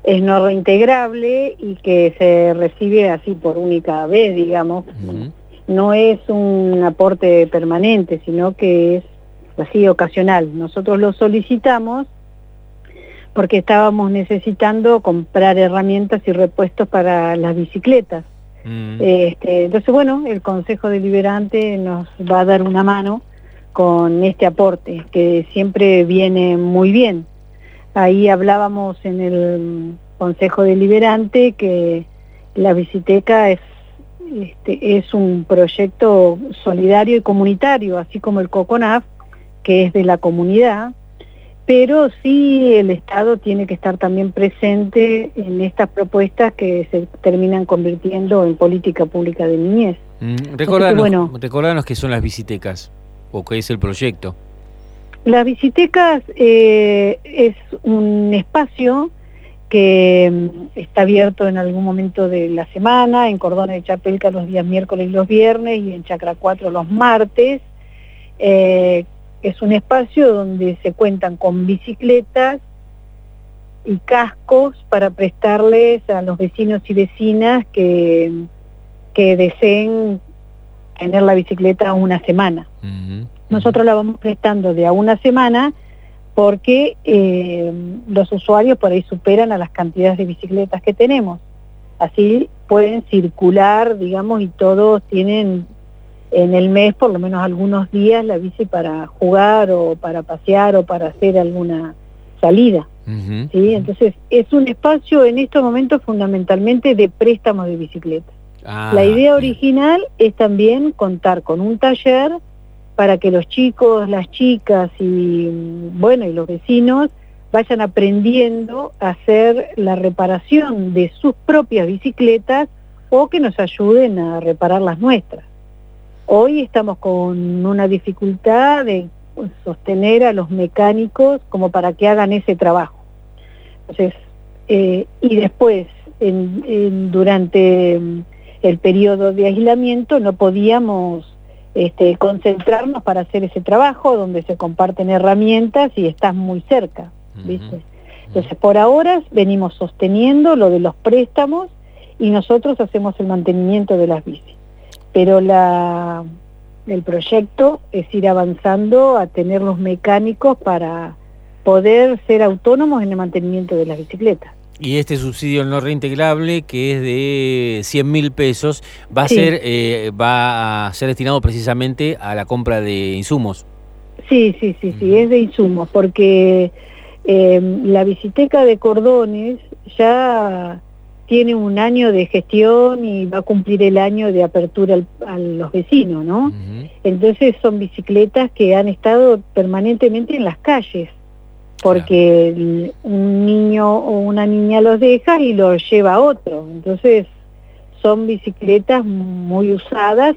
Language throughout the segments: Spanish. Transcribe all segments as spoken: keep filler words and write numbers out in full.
es no reintegrable y que se recibe así por única vez, digamos. Uh-huh. No es un aporte permanente, sino que es así ocasional. Nosotros lo solicitamos porque estábamos necesitando comprar herramientas y repuestos para las bicicletas. Uh-huh. Este, entonces, bueno, el Consejo Deliberante nos va a dar una mano con este aporte, que siempre viene muy bien. Ahí hablábamos en el Consejo Deliberante que la Biciteca es, este, es un proyecto solidario y comunitario, así como el COCONAF, que es de la comunidad, pero sí el Estado tiene que estar también presente en estas propuestas que se terminan convirtiendo en política pública de niñez. Mm, recordanos, bueno, recordanos qué son las Bicitecas, o qué es el proyecto. Las Bicitecas eh, es un espacio que está abierto en algún momento de la semana, en Cordones de Chapelca los días miércoles y los viernes, y en Chacra cuatro los martes. Eh, es un espacio donde se cuentan con bicicletas y cascos para prestarles a los vecinos y vecinas que, que deseen tener la bicicleta una semana. Uh-huh. Nosotros la vamos prestando de a una semana porque eh, los usuarios por ahí superan a las cantidades de bicicletas que tenemos. Así pueden circular, digamos, y todos tienen en el mes por lo menos algunos días la bici para jugar o para pasear o para hacer alguna salida. Uh-huh. ¿Sí? Entonces es un espacio en estos momentos fundamentalmente de préstamos de bicicletas. Ah, la idea original bien. Es también contar con un taller para que los chicos, las chicas y bueno y los vecinos vayan aprendiendo a hacer la reparación de sus propias bicicletas o que nos ayuden a reparar las nuestras. Hoy estamos con una dificultad de sostener a los mecánicos como para que hagan ese trabajo. Entonces, eh, y después, en, en, durante el periodo de aislamiento no podíamos Este, concentrarnos para hacer ese trabajo donde se comparten herramientas y estás muy cerca, ¿viste? Uh-huh. Entonces por ahora venimos sosteniendo lo de los préstamos y nosotros hacemos el mantenimiento de las bicis, pero la, el proyecto es ir avanzando a tener los mecánicos para poder ser autónomos en el mantenimiento de las bicicletas. Y este subsidio no reintegrable, que es de cien mil pesos, va a sí. ser eh, va a ser destinado precisamente a la compra de insumos. Sí, sí, sí, sí, uh-huh. es de insumos, porque eh, la Biciteca de Cordones ya tiene un año de gestión y va a cumplir el año de apertura al, a los vecinos, ¿no? Uh-huh. Entonces son bicicletas que han estado permanentemente en las calles, porque claro. un niño o una niña los deja y los lleva a otro. Entonces son bicicletas muy usadas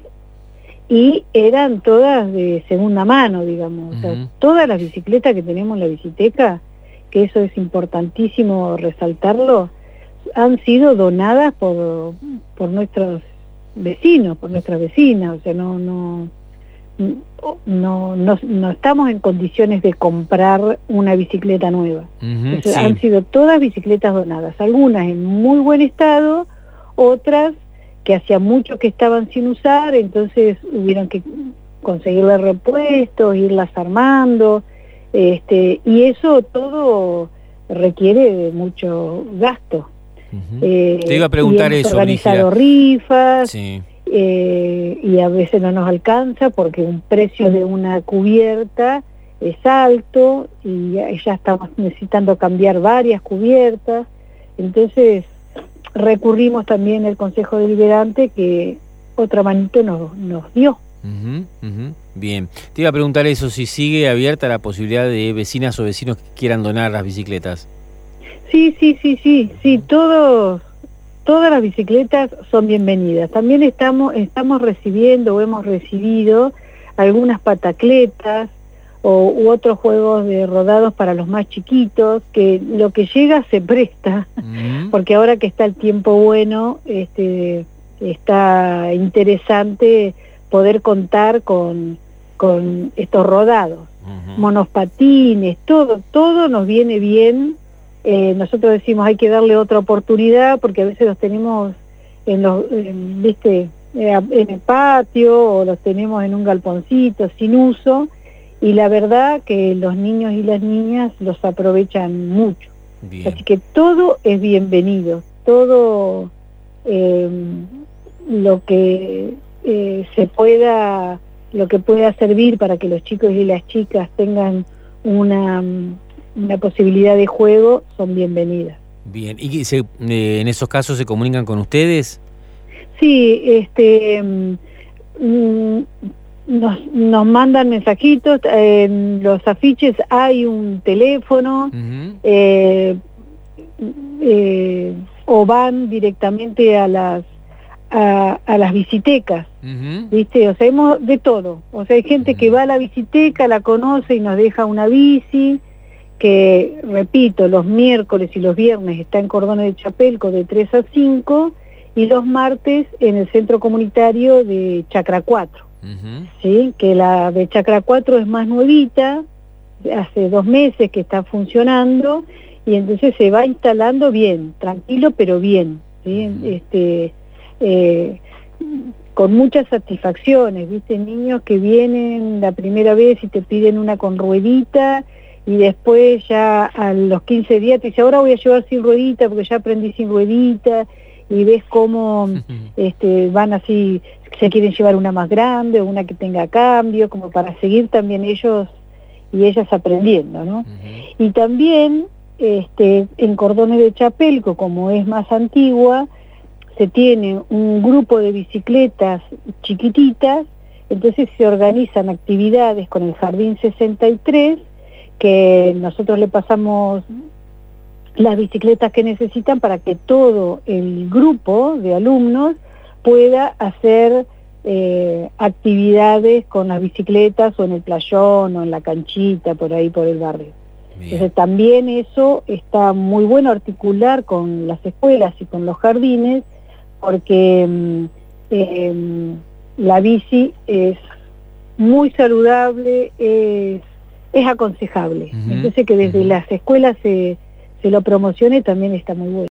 y eran todas de segunda mano, digamos. Uh-huh. O sea, todas las bicicletas que tenemos en la Biciteca, que eso es importantísimo resaltarlo, han sido donadas por, por nuestros vecinos, por nuestras vecinas. O sea, no... no No, no, no estamos en condiciones de comprar una bicicleta nueva. Uh-huh, sí. Han sido todas bicicletas donadas, algunas en muy buen estado, otras que hacía mucho que estaban sin usar, entonces hubieron que conseguirle repuestos, irlas armando, este, y eso todo requiere de mucho gasto. Uh-huh. eh, Te iba a preguntar y hemos eso, organizado rifas. Sí. Eh, y a veces no nos alcanza porque un precio de una cubierta es alto y ya, ya estamos necesitando cambiar varias cubiertas, entonces recurrimos también al Consejo Deliberante que otra manito nos, nos dio. Uh-huh, uh-huh. Bien, te iba a preguntar eso, si sigue abierta la posibilidad de vecinas o vecinos que quieran donar las bicicletas. Sí, sí, sí, sí, sí, todos... Todas las bicicletas son bienvenidas. También estamos, estamos recibiendo o hemos recibido algunas patacletas o, u otros juegos de rodados para los más chiquitos, que lo que llega se presta, uh-huh. porque ahora que está el tiempo bueno, este, está interesante poder contar con, con estos rodados. Uh-huh. Monopatines, todo, todo nos viene bien eh, nosotros decimos hay que darle otra oportunidad porque a veces los tenemos en los, en, viste, eh, en el patio o los tenemos en un galponcito sin uso, y la verdad que los niños y las niñas los aprovechan mucho. Bien. Así que todo es bienvenido, todo eh, lo que eh, se pueda, lo que pueda servir para que los chicos y las chicas tengan una, una posibilidad de juego, son bienvenidas. Bien, ¿y se, eh, en esos casos se comunican con ustedes? Sí, este... Mm, Nos, nos mandan mensajitos, en los afiches hay un teléfono, uh-huh. eh, eh, o van directamente a las a, a las visitecas, uh-huh. ¿viste? O sea, hemos de todo. O sea, hay gente uh-huh. que va a la visiteca, la conoce y nos deja una bici, que, repito, los miércoles y los viernes está en Cordones de Chapelco de tres a cinco, y los martes en el centro comunitario de Chacra cuatro. Uh-huh. ¿Sí? Que la de Chacra cuatro es más nuevita, hace dos meses que está funcionando, y entonces se va instalando bien, tranquilo pero bien, ¿sí? Uh-huh. este, eh, con muchas satisfacciones, ¿viste? Niños que vienen la primera vez y te piden una con ruedita, y después ya a los quince días te dice, ahora voy a llevar sin ruedita porque ya aprendí sin ruedita, y ves cómo este, van así, se quieren llevar una más grande o una que tenga cambio, como para seguir también ellos y ellas aprendiendo, ¿no? Uh-huh. Y también este, en Cordones de Chapelco, como es más antigua, se tiene un grupo de bicicletas chiquititas, entonces se organizan actividades con el Jardín sesenta y tres, que nosotros le pasamos las bicicletas que necesitan para que todo el grupo de alumnos pueda hacer eh, actividades con las bicicletas o en el playón o en la canchita, por ahí por el barrio. Bien. Entonces también eso está muy bueno articular con las escuelas y con los jardines, porque eh, la bici es muy saludable, es, es aconsejable. Uh-huh. Entonces que desde uh-huh. las escuelas se... se lo promocione también está muy bueno.